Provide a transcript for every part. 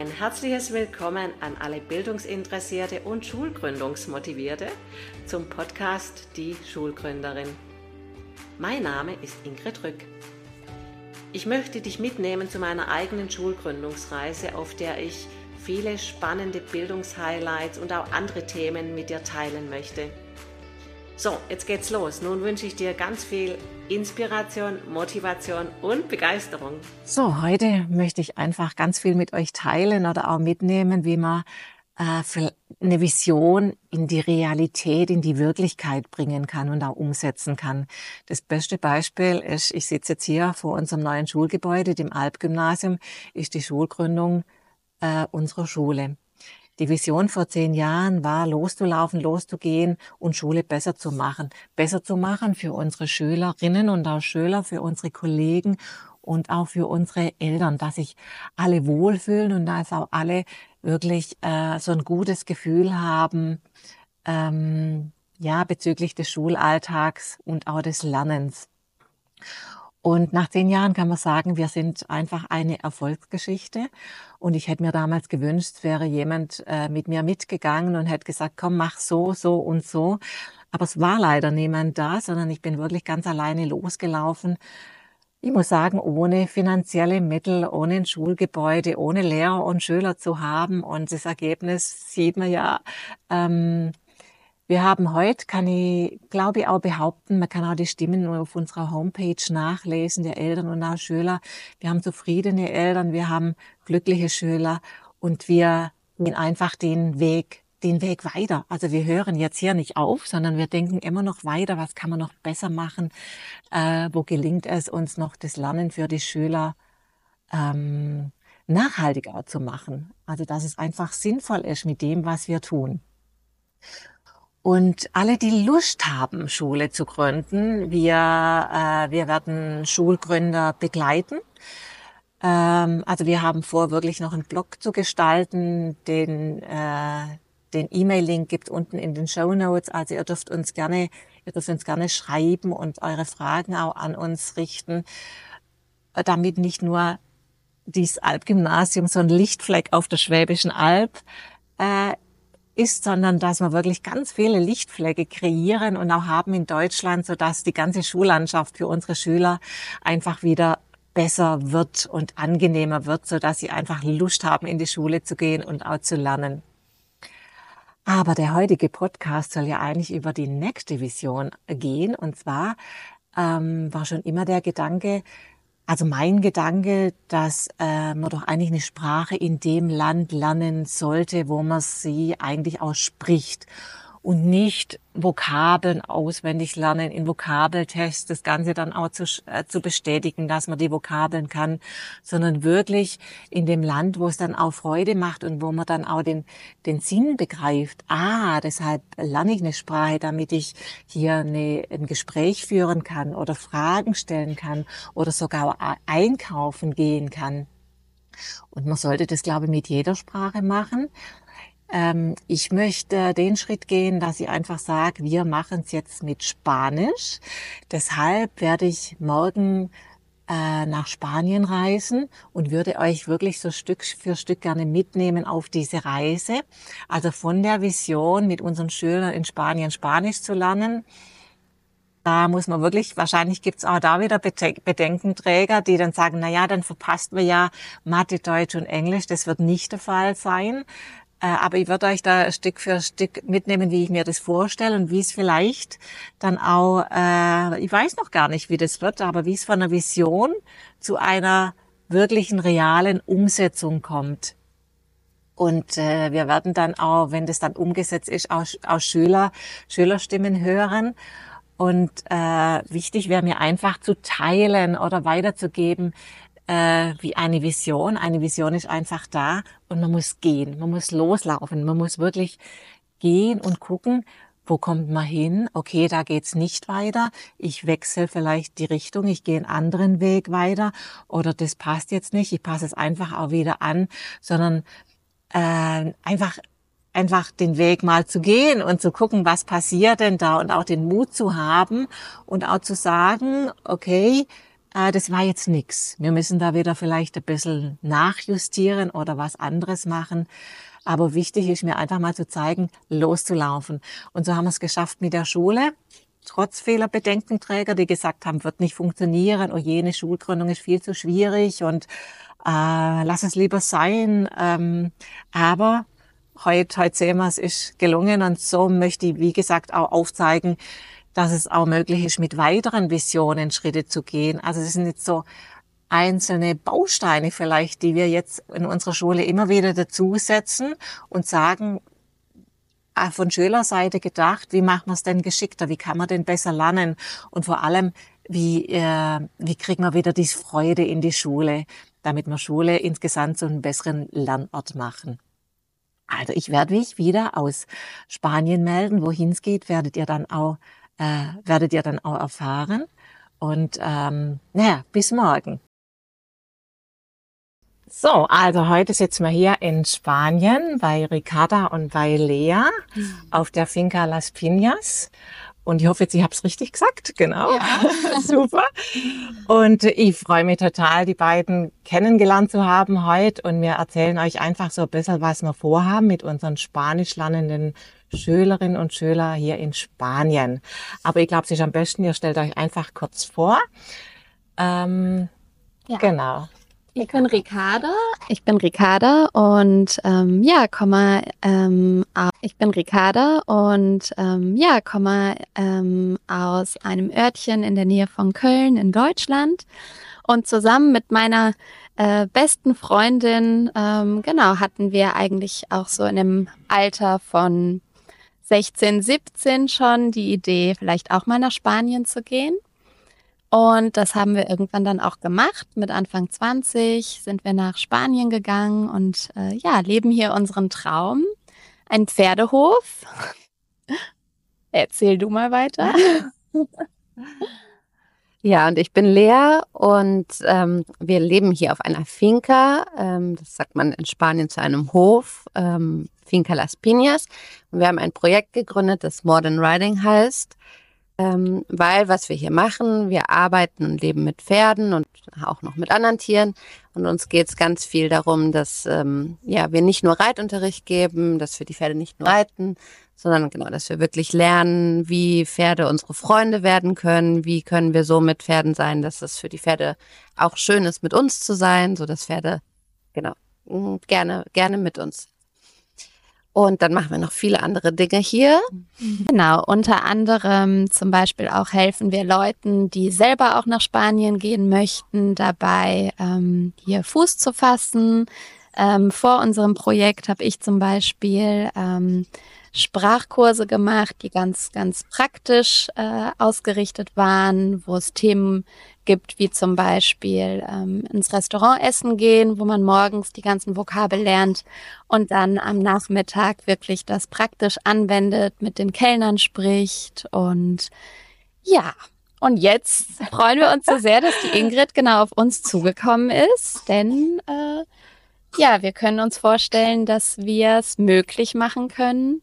Ein herzliches Willkommen an alle Bildungsinteressierte und Schulgründungsmotivierte zum Podcast Die Schulgründerin. Mein Name ist Ingrid Rück. Ich möchte dich mitnehmen zu meiner eigenen Schulgründungsreise, auf der ich viele spannende Bildungshighlights und auch andere Themen mit dir teilen möchte. So, jetzt geht's los. Nun wünsche ich dir ganz viel Inspiration, Motivation und Begeisterung. So, heute möchte ich einfach ganz viel mit euch teilen oder auch mitnehmen, wie man für eine Vision in die Realität, in die Wirklichkeit bringen kann und auch umsetzen kann. Das beste Beispiel ist, ich sitze jetzt hier vor unserem neuen Schulgebäude, dem Alpgymnasium, ist die Schulgründung unserer Schule. Die Vision vor 10 Jahren war, loszulaufen, loszugehen und Schule besser zu machen. Besser zu machen für unsere Schülerinnen und auch Schüler, für unsere Kollegen und auch für unsere Eltern, dass sich alle wohlfühlen und dass auch alle wirklich so ein gutes Gefühl haben, bezüglich des Schulalltags und auch des Lernens. Und nach 10 Jahren kann man sagen, wir sind einfach eine Erfolgsgeschichte. Und ich hätte mir damals gewünscht, es wäre jemand mit mir mitgegangen und hätte gesagt, komm, mach so, so und so. Aber es war leider niemand da, sondern ich bin wirklich ganz alleine losgelaufen. Ich muss sagen, ohne finanzielle Mittel, ohne ein Schulgebäude, ohne Lehrer und Schüler zu haben. Und das Ergebnis sieht man ja. Wir haben heute, kann ich, glaube ich, auch behaupten, man kann auch die Stimmen auf unserer Homepage nachlesen, der Eltern und auch Schüler. Wir haben zufriedene Eltern, wir haben glückliche Schüler und wir gehen einfach den Weg weiter. Also wir hören jetzt hier nicht auf, sondern wir denken immer noch weiter, was kann man noch besser machen, wo gelingt es uns noch, das Lernen für die Schüler nachhaltiger zu machen. Also dass es einfach sinnvoll ist mit dem, was wir tun. Und alle, die Lust haben, Schule zu gründen, wir werden Schulgründer begleiten. Also wir haben vor, wirklich noch einen Blog zu gestalten. Den E-Mail-Link gibt's unten in den Shownotes. Also ihr dürft uns gerne schreiben und eure Fragen auch an uns richten, damit nicht nur dieses Alpgymnasium so ein Lichtfleck auf der Schwäbischen Alb ist, sondern dass wir wirklich ganz viele Lichtflecke kreieren und auch haben in Deutschland, sodass die ganze Schullandschaft für unsere Schüler einfach wieder besser wird und angenehmer wird, sodass sie einfach Lust haben, in die Schule zu gehen und auch zu lernen. Aber der heutige Podcast soll ja eigentlich über die nächste Vision gehen. Und zwar war schon immer der Gedanke, also mein Gedanke, dass man doch eigentlich eine Sprache in dem Land lernen sollte, wo man sie eigentlich auch spricht und nicht Vokabeln auswendig lernen, in Vokabeltests das Ganze dann auch zu bestätigen, dass man die Vokabeln kann, sondern wirklich in dem Land, wo es dann auch Freude macht und wo man dann auch den Sinn begreift. Deshalb lerne ich eine Sprache, damit ich hier ein Gespräch führen kann oder Fragen stellen kann oder sogar einkaufen gehen kann. Und man sollte das, glaube ich, mit jeder Sprache machen. Ich möchte den Schritt gehen, dass ich einfach sage, wir machen es jetzt mit Spanisch. Deshalb werde ich morgen nach Spanien reisen und würde euch wirklich so Stück für Stück gerne mitnehmen auf diese Reise. Also von der Vision, mit unseren Schülern in Spanien Spanisch zu lernen. Da muss man wirklich, wahrscheinlich gibt's auch da wieder Bedenkenträger, die dann sagen, dann verpasst man ja Mathe, Deutsch und Englisch. Das wird nicht der Fall sein. Aber ich werde euch da Stück für Stück mitnehmen, wie ich mir das vorstelle und wie es vielleicht dann auch, ich weiß noch gar nicht, wie das wird, aber wie es von einer Vision zu einer wirklichen, realen Umsetzung kommt. Und wir werden dann auch, wenn das dann umgesetzt ist, auch Schülerstimmen hören. Und wichtig wäre mir einfach zu teilen oder weiterzugeben, wie eine Vision. Eine Vision ist einfach da und man muss gehen, man muss loslaufen, man muss wirklich gehen und gucken, wo kommt man hin? Okay, da geht's nicht weiter. Ich wechsle vielleicht die Richtung, ich gehe einen anderen Weg weiter oder das passt jetzt nicht, ich passe es einfach auch wieder an, sondern einfach den Weg mal zu gehen und zu gucken, was passiert denn da und auch den Mut zu haben und auch zu sagen, okay, das war jetzt nix. Wir müssen da wieder vielleicht ein bisschen nachjustieren oder was anderes machen. Aber wichtig ist mir einfach mal zu zeigen, loszulaufen. Und so haben wir es geschafft mit der Schule. Trotz vieler Bedenkenträger, die gesagt haben, wird nicht funktionieren, oh jene Schulgründung ist viel zu schwierig und lass es lieber sein. Aber heute sehen wir, es ist gelungen und so möchte ich, wie gesagt, auch aufzeigen, dass es auch möglich ist, mit weiteren Visionen Schritte zu gehen. Also es sind jetzt so einzelne Bausteine vielleicht, die wir jetzt in unserer Schule immer wieder dazusetzen und sagen, von Schülerseite gedacht, wie macht man es denn geschickter, wie kann man denn besser lernen und vor allem, wie kriegen wir wieder diese Freude in die Schule, damit wir Schule insgesamt so einen besseren Lernort machen. Also ich werde mich wieder aus Spanien melden, wohin es geht, werdet ihr dann auch erfahren und bis morgen. So, also heute sitzen wir hier in Spanien bei Ricarda und bei Lea auf der Finca Las Piñas. Und ich hoffe jetzt, ich habe es richtig gesagt. Genau, ja. Super. Und ich freue mich total, die beiden kennengelernt zu haben heute. Und wir erzählen euch einfach so ein bisschen, was wir vorhaben mit unseren spanisch lernenden Schülerinnen und Schülern hier in Spanien. Aber ich glaube, es ist am besten, ihr stellt euch einfach kurz vor. Ja. Genau. Ich bin Ricarda und komme aus einem Örtchen in der Nähe von Köln in Deutschland und zusammen mit meiner besten Freundin hatten wir eigentlich auch so in dem Alter von 16, 17 schon die Idee, vielleicht auch mal nach Spanien zu gehen. Und das haben wir irgendwann dann auch gemacht. Mit Anfang 20 sind wir nach Spanien gegangen und leben hier unseren Traum. Ein Pferdehof. Erzähl du mal weiter. Ja, und ich bin Lea und wir leben hier auf einer Finca. Das sagt man in Spanien zu einem Hof. Finca Las Piñas. Und wir haben ein Projekt gegründet, das Modern Riding heißt. Weil was wir hier machen, wir arbeiten und leben mit Pferden und auch noch mit anderen Tieren und uns geht es ganz viel darum, dass wir nicht nur Reitunterricht geben, dass wir die Pferde nicht nur reiten, sondern genau, dass wir wirklich lernen, wie Pferde unsere Freunde werden können, wie können wir so mit Pferden sein, dass es für die Pferde auch schön ist, mit uns zu sein, so dass Pferde gerne mit uns. Und dann machen wir noch viele andere Dinge hier. Genau, unter anderem zum Beispiel auch helfen wir Leuten, die selber auch nach Spanien gehen möchten, dabei hier Fuß zu fassen. Vor unserem Projekt habe ich zum Beispiel Sprachkurse gemacht, die ganz, ganz praktisch ausgerichtet waren, wo es Themen gibt, wie zum Beispiel ins Restaurant essen gehen, wo man morgens die ganzen Vokabeln lernt und dann am Nachmittag wirklich das praktisch anwendet, mit den Kellnern spricht und ja. Und jetzt freuen wir uns so sehr, dass die Ingrid genau auf uns zugekommen ist, denn wir können uns vorstellen, dass wir es möglich machen können,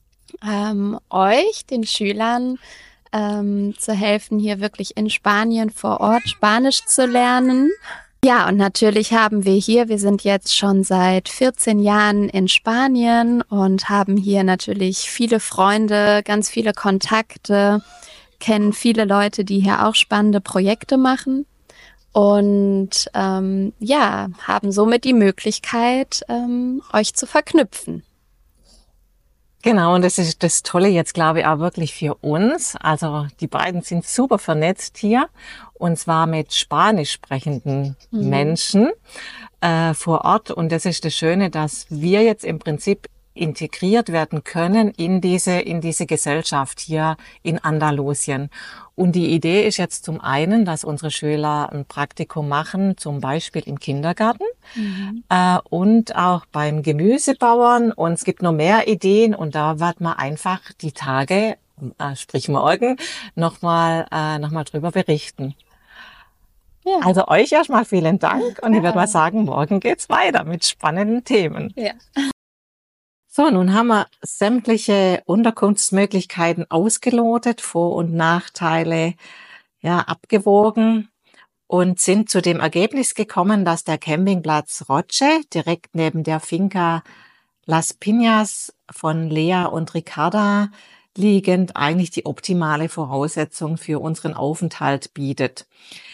euch, den Schülern, zu helfen, hier wirklich in Spanien vor Ort Spanisch zu lernen. Ja, und natürlich wir sind jetzt schon seit 14 Jahren in Spanien und haben hier natürlich viele Freunde, ganz viele Kontakte, kennen viele Leute, die hier auch spannende Projekte machen und haben somit die Möglichkeit, euch zu verknüpfen. Genau, und das ist das Tolle jetzt, glaube ich, auch wirklich für uns. Also die beiden sind super vernetzt hier, und zwar mit spanisch sprechenden Menschen vor Ort. Und das ist das Schöne, dass wir jetzt im Prinzip integriert werden können in diese Gesellschaft hier in Andalusien. Und die Idee ist jetzt zum einen, dass unsere Schüler ein Praktikum machen, zum Beispiel im Kindergarten und auch beim Gemüsebauern. Und es gibt noch mehr Ideen und da wird man einfach die Tage, sprich morgen, nochmal drüber berichten. Ja. Also euch erstmal vielen Dank und ich würde mal sagen, morgen geht's weiter mit spannenden Themen. Ja. So, nun haben wir sämtliche Unterkunftsmöglichkeiten ausgelotet, Vor- und Nachteile abgewogen. und sind zu dem Ergebnis gekommen, dass der Campingplatz Roche direkt neben der Finca Las Piñas von Lea und Ricarda liegend eigentlich die optimale Voraussetzung für unseren Aufenthalt bietet.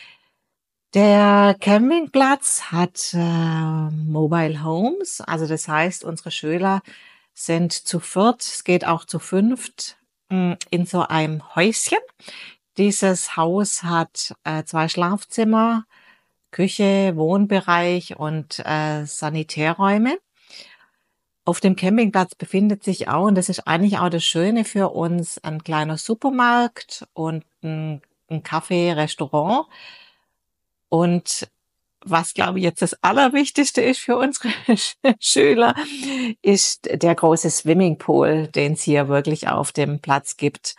Der Campingplatz hat Mobile Homes, also das heißt, unsere Schüler sind zu viert, es geht auch zu fünft in so einem Häuschen. Dieses Haus hat 2 Schlafzimmer, Küche, Wohnbereich und Sanitärräume. Auf dem Campingplatz befindet sich auch, und das ist eigentlich auch das Schöne für uns, ein kleiner Supermarkt und ein Café, Restaurant. Und was, glaube ich, jetzt das Allerwichtigste ist für unsere Schüler, ist der große Swimmingpool, den es hier wirklich auf dem Platz gibt.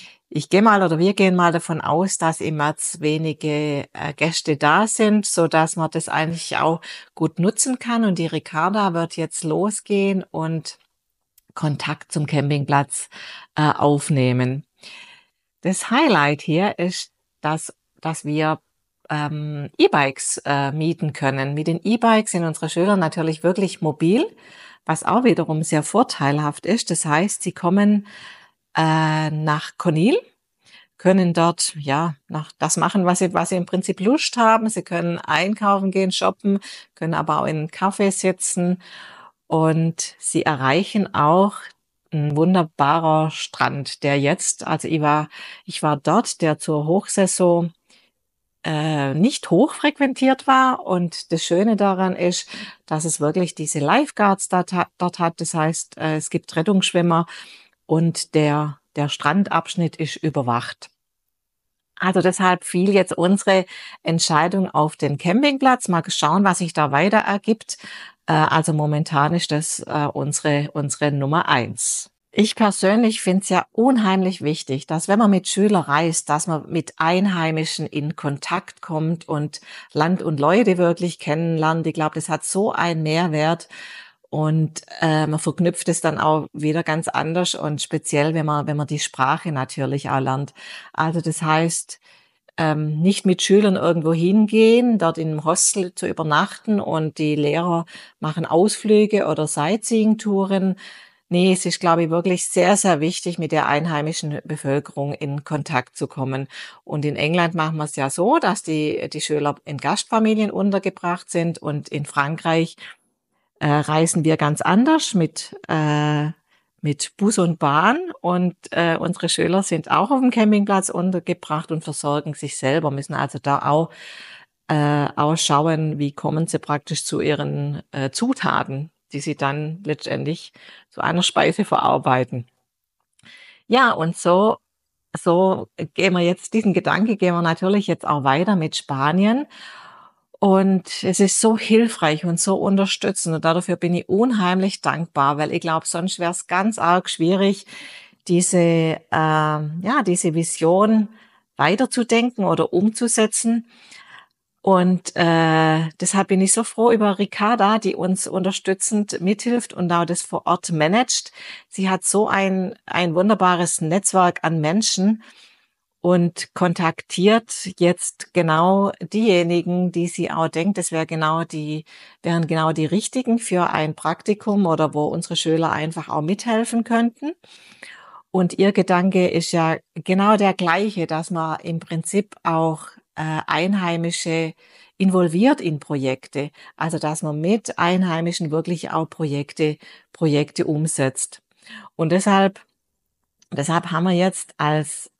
Wir gehen mal davon aus, dass im März wenige Gäste da sind, so dass man das eigentlich auch gut nutzen kann. Und die Ricarda wird jetzt losgehen und Kontakt zum Campingplatz aufnehmen. Das Highlight hier ist, dass wir E-Bikes mieten können. Mit den E-Bikes sind unsere Schüler natürlich wirklich mobil, was auch wiederum sehr vorteilhaft ist. Das heißt, sie kommen nach Conil, können dort das machen, was sie im Prinzip Lust haben. Sie können einkaufen gehen, shoppen, können aber auch in einen Café sitzen und sie erreichen auch ein wunderbarer Strand, der jetzt, also ich war dort, der zur Hochsaison nicht hoch frequentiert war, und das Schöne daran ist, dass es wirklich diese Lifeguards dort hat. Das heißt, es gibt Rettungsschwimmer und der Strandabschnitt ist überwacht. Also deshalb fiel jetzt unsere Entscheidung auf den Campingplatz. Mal schauen, was sich da weiter ergibt. Also momentan ist das unsere Nummer 1. Ich persönlich finde es ja unheimlich wichtig, dass wenn man mit Schülern reist, dass man mit Einheimischen in Kontakt kommt und Land und Leute wirklich kennenlernt. Ich glaube, das hat so einen Mehrwert. Und man verknüpft es dann auch wieder ganz anders, und speziell, wenn man die Sprache natürlich auch lernt. Also das heißt, nicht mit Schülern irgendwo hingehen, dort in einem Hostel zu übernachten und die Lehrer machen Ausflüge oder Sightseeing-Touren. Nee, es ist, glaube ich, wirklich sehr, sehr wichtig, mit der einheimischen Bevölkerung in Kontakt zu kommen. Und in England machen wir es ja so, dass die Schüler in Gastfamilien untergebracht sind, und in Frankreich reisen wir ganz anders mit Bus und Bahn, und unsere Schüler sind auch auf dem Campingplatz untergebracht und versorgen sich selber, müssen also da auch schauen, wie kommen sie praktisch zu ihren Zutaten, die sie dann letztendlich zu einer Speise verarbeiten. Ja, und so diesen Gedanke gehen wir natürlich jetzt auch weiter mit Spanien. Und es ist so hilfreich und so unterstützend, und dafür bin ich unheimlich dankbar, weil ich glaube, sonst wäre es ganz arg schwierig, diese Vision weiterzudenken oder umzusetzen. Und deshalb bin ich so froh über Ricarda, die uns unterstützend mithilft und auch das vor Ort managt. Sie hat so ein wunderbares Netzwerk an Menschen und kontaktiert jetzt genau diejenigen, die sie auch denkt, wären genau die richtigen für ein Praktikum oder wo unsere Schüler einfach auch mithelfen könnten. Und ihr Gedanke ist ja genau der gleiche, dass man im Prinzip auch Einheimische involviert in Projekte, also dass man mit Einheimischen wirklich auch Projekte umsetzt. Und deshalb haben wir jetzt als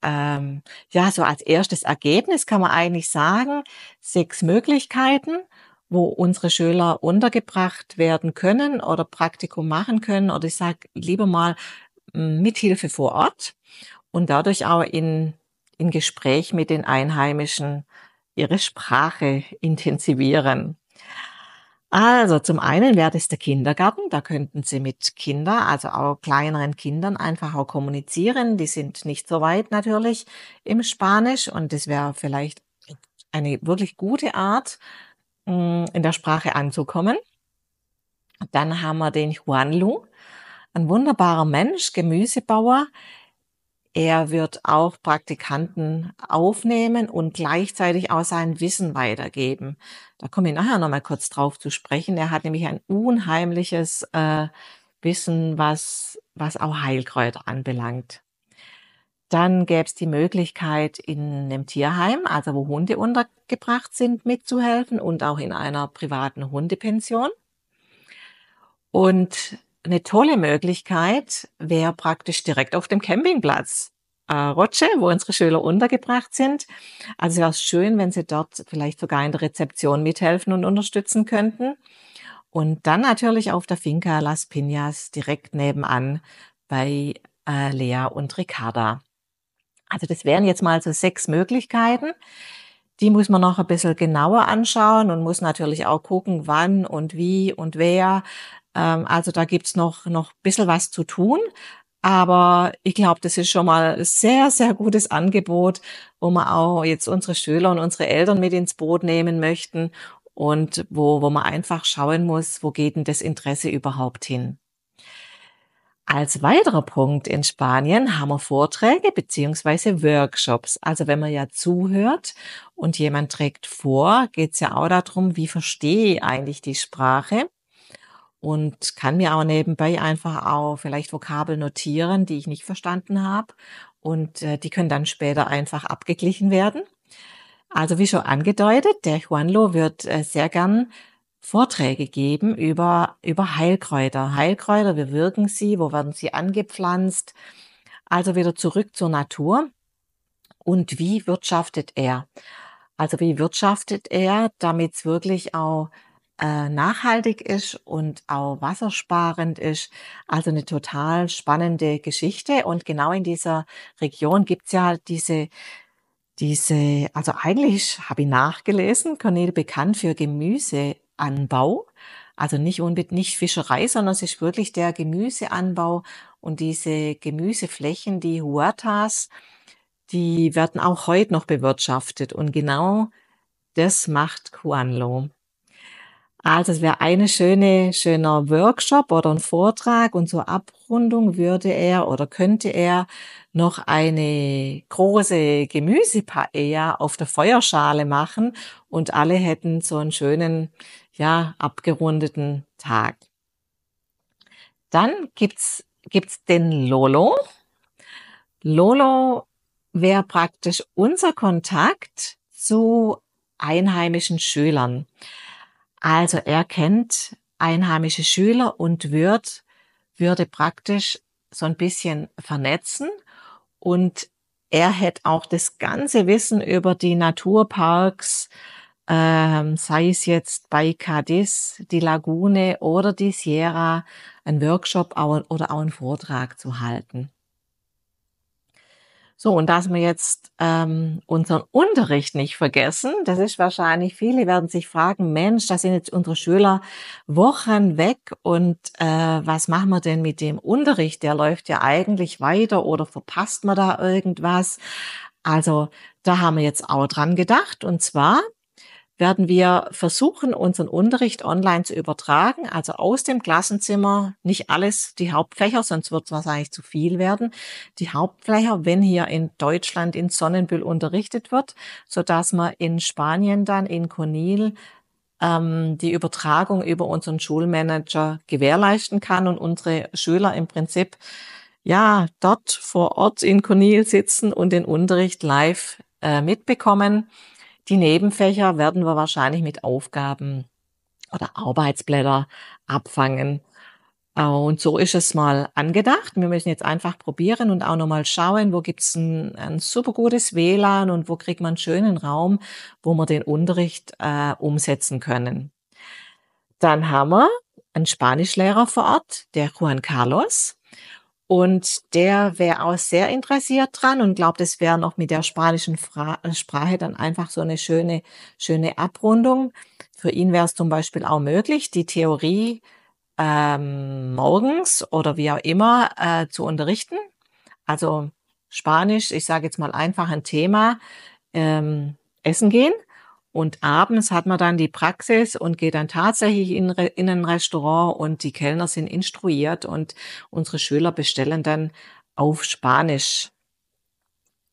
erstes Ergebnis, kann man eigentlich sagen, 6 Möglichkeiten, wo unsere Schüler untergebracht werden können oder Praktikum machen können, oder ich sage lieber mal Mithilfe vor Ort, und dadurch auch in Gespräch mit den Einheimischen ihre Sprache intensivieren. Also zum einen wäre das der Kindergarten, da könnten Sie mit Kindern, also auch kleineren Kindern, einfach auch kommunizieren. Die sind nicht so weit natürlich im Spanisch, und das wäre vielleicht eine wirklich gute Art, in der Sprache anzukommen. Dann haben wir den Juanlu, ein wunderbarer Mensch, Gemüsebauer. Er wird auch Praktikanten aufnehmen und gleichzeitig auch sein Wissen weitergeben. Da komme ich nachher noch mal kurz drauf zu sprechen. Er hat nämlich ein unheimliches Wissen, was auch Heilkräuter anbelangt. Dann gäbe es die Möglichkeit, in einem Tierheim, also wo Hunde untergebracht sind, mitzuhelfen und auch in einer privaten Hundepension. Und eine tolle Möglichkeit wäre praktisch direkt auf dem Campingplatz Rotsche, wo unsere Schüler untergebracht sind. Also wäre es schön, wenn Sie dort vielleicht sogar in der Rezeption mithelfen und unterstützen könnten. Und dann natürlich auf der Finca Las Piñas direkt nebenan bei Lea und Ricarda. Also das wären jetzt mal so 6 Möglichkeiten. Die muss man noch ein bisschen genauer anschauen und muss natürlich auch gucken, wann und wie und wer. Also da gibt's noch ein bisschen was zu tun. Aber ich glaube, das ist schon mal ein sehr, sehr gutes Angebot, wo wir auch jetzt unsere Schüler und unsere Eltern mit ins Boot nehmen möchten und wo man einfach schauen muss, wo geht denn das Interesse überhaupt hin. Als weiterer Punkt in Spanien haben wir Vorträge beziehungsweise Workshops. Also wenn man ja zuhört und jemand trägt vor, geht es ja auch darum, wie verstehe ich eigentlich die Sprache und kann mir auch nebenbei einfach auch vielleicht Vokabel notieren, die ich nicht verstanden habe. Und die können dann später einfach abgeglichen werden. Also wie schon angedeutet, der Juanlo wird sehr gern Vorträge geben über Heilkräuter. Heilkräuter, wie wirken sie, wo werden sie angepflanzt? Also wieder zurück zur Natur. Und wie wirtschaftet er? Also wie wirtschaftet er, damit es wirklich auch nachhaltig ist und auch wassersparend ist. Also eine total spannende Geschichte. Und genau in dieser Region gibt's ja also eigentlich habe ich nachgelesen, Cornel bekannt für Gemüseanbau. Also nicht Fischerei, sondern es ist wirklich der Gemüseanbau und diese Gemüseflächen, die Huertas, die werden auch heute noch bewirtschaftet. Und genau das macht Juanlo. Also es wäre schöner Workshop oder ein Vortrag und zur Abrundung würde er oder könnte er noch eine große Gemüsepaella auf der Feuerschale machen und alle hätten so einen schönen, ja, abgerundeten Tag. Dann gibt's den Lolo. Lolo wäre praktisch unser Kontakt zu einheimischen Schülern. Also er kennt einheimische Schüler und würde praktisch so ein bisschen vernetzen und er hätte auch das ganze Wissen über die Naturparks, sei es jetzt bei Cádiz, die Lagune oder die Sierra, einen Workshop oder auch einen Vortrag zu halten. So, und dass wir jetzt unseren Unterricht nicht vergessen, das ist wahrscheinlich, viele werden sich fragen, Mensch, da sind jetzt unsere Schüler Wochen weg und was machen wir denn mit dem Unterricht? Der läuft ja eigentlich weiter oder verpasst man da irgendwas? Also da haben wir jetzt auch dran gedacht und zwar werden wir versuchen, unseren Unterricht online zu übertragen, also aus dem Klassenzimmer, nicht alles die Hauptfächer, sonst wird es wahrscheinlich zu viel werden, die Hauptfächer, wenn hier in Deutschland in Sonnenbüll unterrichtet wird, sodass man in Spanien dann in Conil die Übertragung über unseren Schulmanager gewährleisten kann und unsere Schüler im Prinzip ja dort vor Ort in Conil sitzen und den Unterricht live mitbekommen. Die Nebenfächer werden wir wahrscheinlich mit Aufgaben oder Arbeitsblätter abfangen. Und so ist es mal angedacht. Wir müssen jetzt einfach probieren und auch nochmal schauen, wo gibt's ein super gutes WLAN und wo kriegt man einen schönen Raum, wo wir den Unterricht umsetzen können. Dann haben wir einen Spanischlehrer vor Ort, der Juan Carlos. Und der wäre auch sehr interessiert dran und glaubt, es wäre noch mit der spanischen Sprache dann einfach so eine schöne Abrundung. Für ihn wäre es zum Beispiel auch möglich, die Theorie morgens oder wie auch immer zu unterrichten. Also Spanisch, ich sage jetzt mal einfach ein Thema, essen gehen. Und abends hat man dann die Praxis und geht dann tatsächlich in ein Restaurant und die Kellner sind instruiert und unsere Schüler bestellen dann auf Spanisch.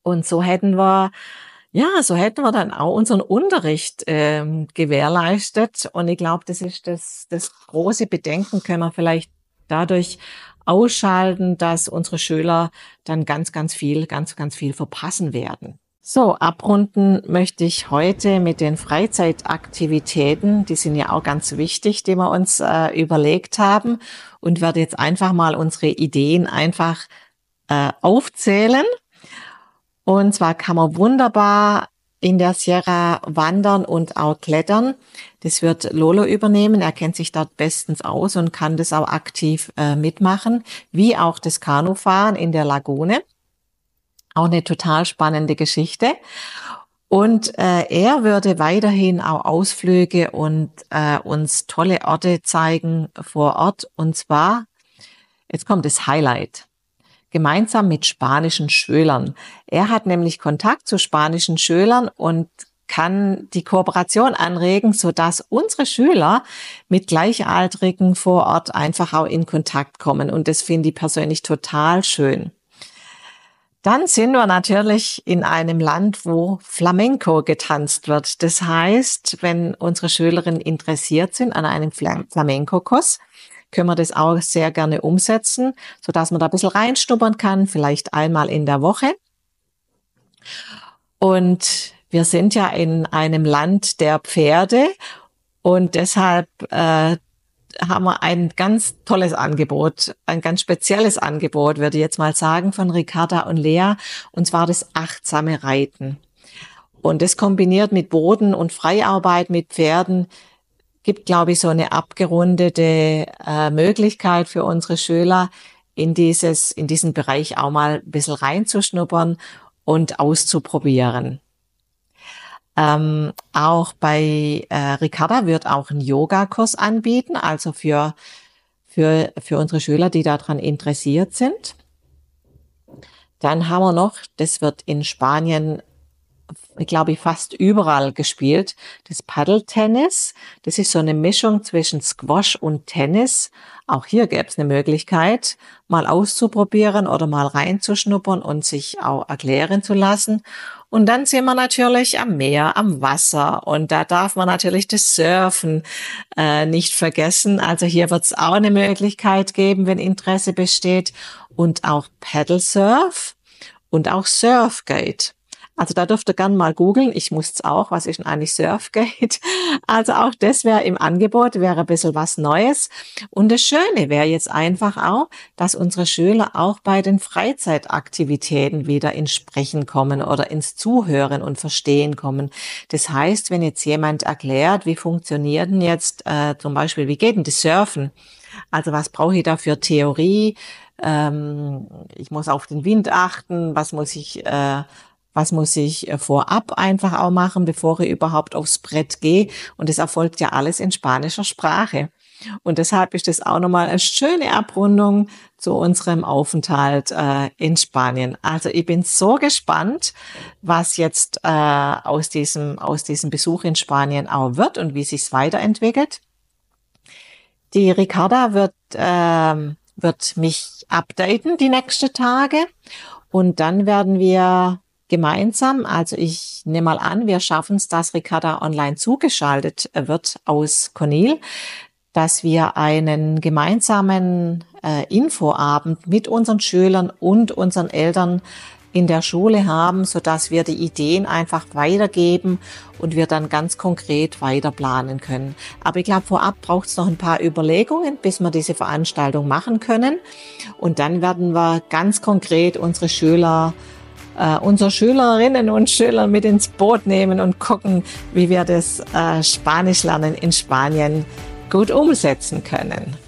Und so hätten wir dann auch unseren Unterricht gewährleistet. Und ich glaube, das ist das große Bedenken, können wir vielleicht dadurch ausschalten, dass unsere Schüler dann ganz viel verpassen werden. So, abrunden möchte ich heute mit den Freizeitaktivitäten. Die sind ja auch ganz wichtig, die wir uns überlegt haben, und werde jetzt einfach mal unsere Ideen einfach aufzählen. Und zwar kann man wunderbar in der Sierra wandern und auch klettern. Das wird Lolo übernehmen. Er kennt sich dort bestens aus und kann das auch aktiv mitmachen, wie auch das Kanufahren in der Lagune. Auch eine total spannende Geschichte. Und er würde weiterhin auch Ausflüge und uns tolle Orte zeigen vor Ort. Und zwar, jetzt kommt das Highlight, gemeinsam mit spanischen Schülern. Er hat nämlich Kontakt zu spanischen Schülern und kann die Kooperation anregen, sodass unsere Schüler mit Gleichaltrigen vor Ort einfach auch in Kontakt kommen. Und das finde ich persönlich total schön. Dann sind wir natürlich in einem Land, wo Flamenco getanzt wird. Das heißt, wenn unsere Schülerinnen interessiert sind an einem Flamenco-Kurs, können wir das auch sehr gerne umsetzen, sodass man da ein bisschen reinschnuppern kann, vielleicht einmal in der Woche. Und wir sind ja in einem Land der Pferde und deshalb haben wir ein ganz tolles Angebot, ein ganz spezielles Angebot, würde ich jetzt mal sagen, von Ricarda und Lea, und zwar das achtsame Reiten. Und das kombiniert mit Boden- und Freiarbeit mit Pferden gibt, glaube ich, so eine abgerundete Möglichkeit für unsere Schüler, in diesen Bereich auch mal ein bisschen reinzuschnuppern und auszuprobieren. Auch bei Ricarda wird auch ein Yogakurs anbieten, also für unsere Schüler, die daran interessiert sind. Dann haben wir noch, das wird in Spanien, glaube ich, fast überall gespielt, das Paddeltennis. Das ist so eine Mischung zwischen Squash und Tennis. Auch hier gäbe es eine Möglichkeit, mal auszuprobieren oder mal reinzuschnuppern und sich auch erklären zu lassen. Und dann sind wir natürlich am Meer, am Wasser, und da darf man natürlich das Surfen nicht vergessen. Also hier wird es auch eine Möglichkeit geben, wenn Interesse besteht, und auch Paddle Surf und auch Surfgate. Also da dürft ihr gerne mal googeln. Ich musste es auch. Was ist denn eigentlich Surfgate? Also auch das wäre im Angebot, wäre ein bisschen was Neues. Und das Schöne wäre jetzt einfach auch, dass unsere Schüler auch bei den Freizeitaktivitäten wieder ins Sprechen kommen oder ins Zuhören und Verstehen kommen. Das heißt, wenn jetzt jemand erklärt, wie funktioniert denn jetzt zum Beispiel, wie geht denn das Surfen? Also was brauche ich da für Theorie? Ich muss auf den Wind achten. Was muss ich vorab einfach auch machen, bevor ich überhaupt aufs Brett gehe? Und das erfolgt ja alles in spanischer Sprache. Und deshalb ist das auch nochmal eine schöne Abrundung zu unserem Aufenthalt in Spanien. Also ich bin so gespannt, was jetzt aus diesem Besuch in Spanien auch wird und wie sich's weiterentwickelt. Die Ricarda wird mich updaten die nächsten Tage, und dann werden wir gemeinsam, also ich nehme mal an, wir schaffen es, dass Ricarda online zugeschaltet wird aus Conil, dass wir einen gemeinsamen Infoabend mit unseren Schülern und unseren Eltern in der Schule haben, sodass wir die Ideen einfach weitergeben und wir dann ganz konkret weiter planen können. Aber ich glaube, vorab braucht es noch ein paar Überlegungen, bis wir diese Veranstaltung machen können. Und dann werden wir ganz konkret unsere Schülerinnen und Schüler mit ins Boot nehmen und gucken, wie wir das Spanischlernen in Spanien gut umsetzen können.